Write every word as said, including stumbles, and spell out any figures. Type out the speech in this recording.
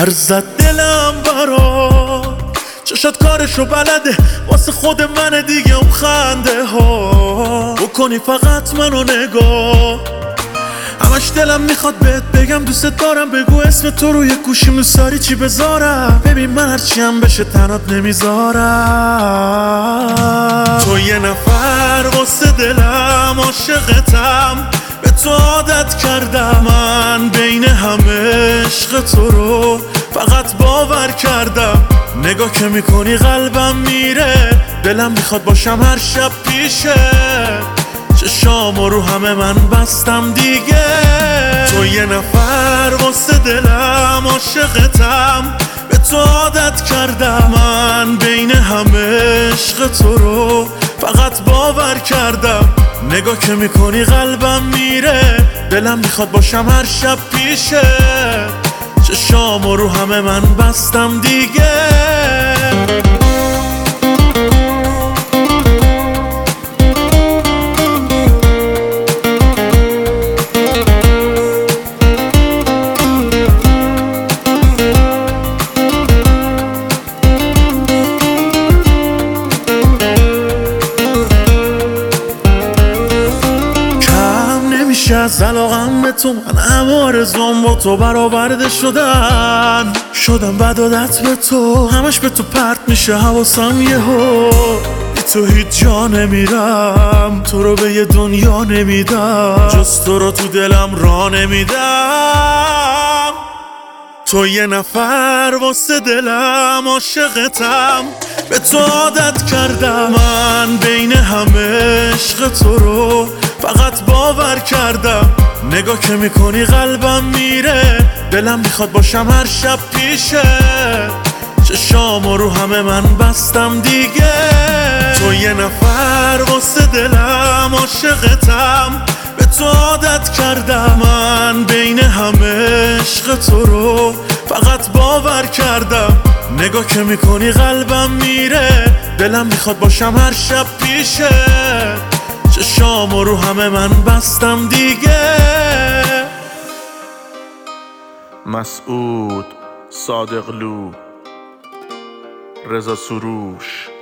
پر زد دلم برا چشات کارشو بلده واسه خود من دیگه اون خنده ها بکنی فقط منو نگاه همش دلم میخواد بهت بگم دوست دارم بگو اسم تو روی گوشی موساری چی بذارم ببین من هرچی هم بشه تنات نمیذارم تو یه نفر واسه دلم عاشقتم به تو عادت کردم من بین همه عشق تو رو فقط باور کردم نگاه که میکنی قلبم میره دلم میخواد باشم هر شب پیشه چشامو رو همه من بستم دیگه تو یه نفر واسه دلم عاشقتم به تو عادت کردم من بین همه عشق تو رو فقط باور کردم نگاه که میکنی قلبم میره دلم میخواد باشم هر شب پیشه چشامو رو همه من بستم دیگه از علاقم به تو من همه آرزوام با تو برآورده شدن شدم بد عادت به تو همش به تو پرت میشه حواسم یهو بی تو هیچ جا نمیرم تو رو به یه دنیا نمیدم جز تو رو تو دلم را نمیدم تو یه نفر واسه دلم عاشقتم به تو عادت کردم من بین همه عشق تو رو فقط باور کردم نگاه که میکنی قلبم میره دلم میخواد باشم هر شب پیشه چشامو رو همه من بستم دیگه تو یه نفر واسه دلم عاشقتم به تو عادت کردم من بین همه عشق تو رو فقط باور کردم نگاه که میکنی قلبم میره دلم میخواد باشم هر شب پیشه چشامو رو همه من بستم دیگه مسعود صادقلو رضا سروش